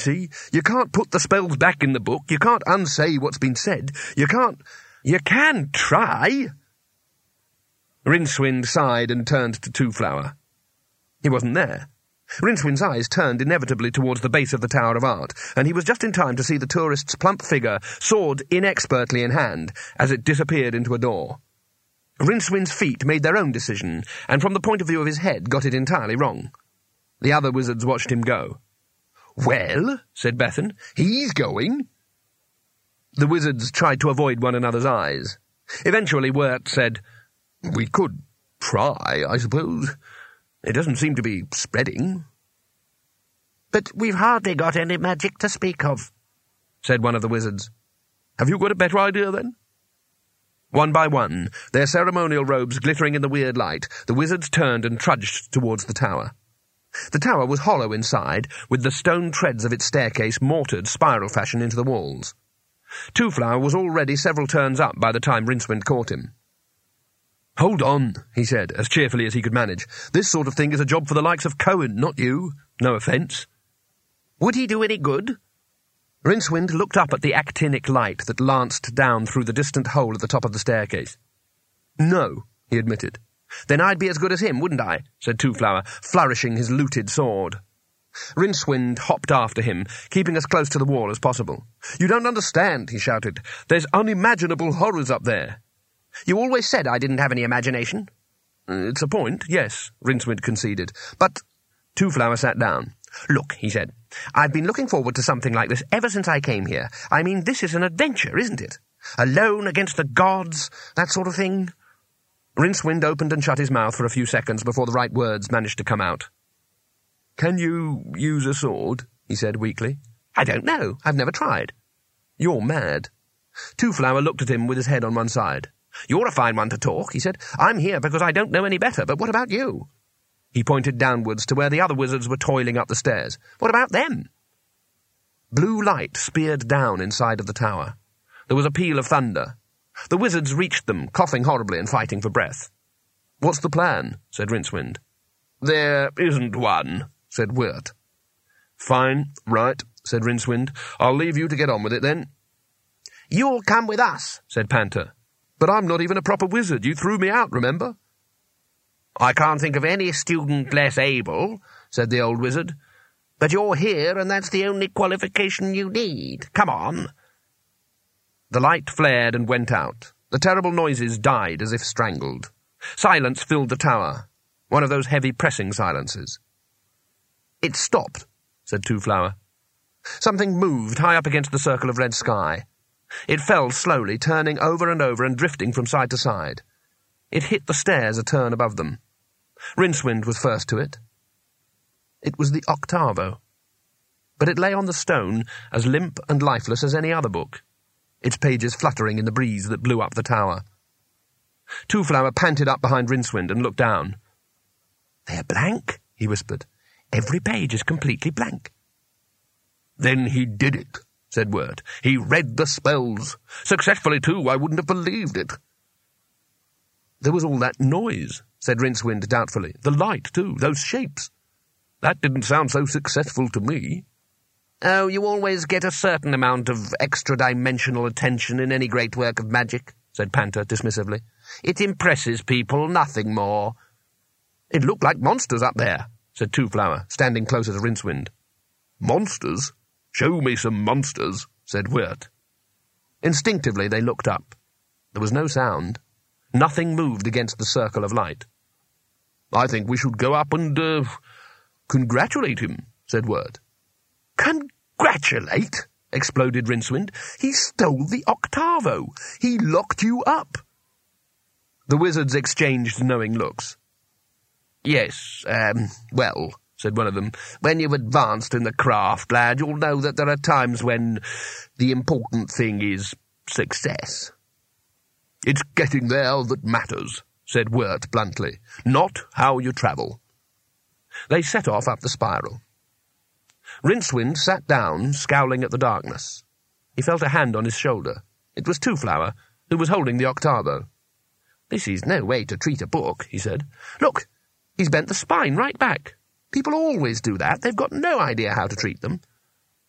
see. You can't put the spells back in the book. You can't unsay what's been said. You can't... You can try. Rincewind sighed and turned to Twoflower. He wasn't there. Rincewind's eyes turned inevitably towards the base of the Tower of Art, and he was just in time to see the tourist's plump figure, sword inexpertly in hand, as it disappeared into a door. Rincewind's feet made their own decision, and from the point of view of his head got it entirely wrong. The other wizards watched him go. "Well," said Bethan, "he's going." The wizards tried to avoid one another's eyes. Eventually Wirt said, "We could try, I suppose. It doesn't seem to be spreading." "But we've hardly got any magic to speak of," said one of the wizards. "Have you got a better idea, then?" One by one, their ceremonial robes glittering in the weird light, the wizards turned and trudged towards the tower. The tower was hollow inside, with the stone treads of its staircase mortared spiral fashion into the walls. Twoflower was already several turns up by the time Rincewind caught him. "Hold on," he said, as cheerfully as he could manage. "This sort of thing is a job for the likes of Cohen, not you. No offence." "Would he do any good?" Rincewind looked up at the actinic light that lanced down through the distant hole at the top of the staircase. "No," he admitted. "Then I'd be as good as him, wouldn't I?" said Twoflower, flourishing his looted sword. Rincewind hopped after him, keeping as close to the wall as possible. "You don't understand," he shouted. "There's unimaginable horrors up there." "You always said I didn't have any imagination." "It's a point, yes," Rincewind conceded. "But—" Twoflower sat down. "Look," he said, "I've been looking forward to something like this ever since I came here. I mean, this is an adventure, isn't it? Alone against the gods, that sort of thing." Rincewind opened and shut his mouth for a few seconds before the right words managed to come out. "Can you use a sword?" he said weakly. "I don't know. I've never tried." "You're mad." Twoflower looked at him with his head on one side. "You're a fine one to talk," he said. "I'm here because I don't know any better, but what about you?" He pointed downwards to where the other wizards were toiling up the stairs. "What about them?" Blue light speared down inside of the tower. There was a peal of thunder. The wizards reached them, coughing horribly and fighting for breath. "What's the plan?" said Rincewind. "There isn't one," said Wirt. "Fine, right," said Rincewind. "I'll leave you to get on with it, then." "You'll come with us," said Panther. "But I'm not even a proper wizard. You threw me out, remember?" "I can't think of any student less able," said the old wizard. "But you're here, and that's the only qualification you need. Come on." The light flared and went out. The terrible noises died as if strangled. Silence filled the tower. One of those heavy pressing silences. "It stopped," said Twoflower. Something moved high up against the circle of red sky. It fell slowly, turning over and over and drifting from side to side. It hit the stairs a turn above them. Rincewind was first to it. It was the Octavo. But it lay on the stone as limp and lifeless as any other book, its pages fluttering in the breeze that blew up the tower. Twoflower panted up behind Rincewind and looked down. "They're blank," he whispered. "Every page is completely blank." "Then he did it," said Wirt. "He read the spells. Successfully, too. I wouldn't have believed it." "There was all that noise," said Rincewind doubtfully. "The light, too. Those shapes. That didn't sound so successful to me." "Oh, you always get a certain amount of extra-dimensional attention in any great work of magic," said Panther dismissively. "It impresses people, nothing more." "It looked like monsters up there," said Twoflower, standing closer to Rincewind. "Monsters? Show me some monsters," said Wirt. Instinctively they looked up. There was no sound. Nothing moved against the circle of light. "I think we should go up and, congratulate him," said Wirt. "Congratulate?" exploded Rincewind. "He stole the Octavo. He locked you up." The wizards exchanged knowing looks. "Yes, well," said one of them, "when you've advanced in the craft, lad, you'll know that there are times when the important thing is success." "It's getting there that matters," said Wirt bluntly, "not how you travel." They set off up the spiral. Rincewind sat down, scowling at the darkness. He felt a hand on his shoulder. It was Twoflower, who was holding the Octavo. "This is no way to treat a book," he said. "Look, he's bent the spine right back. People always do that. They've got no idea how to treat them.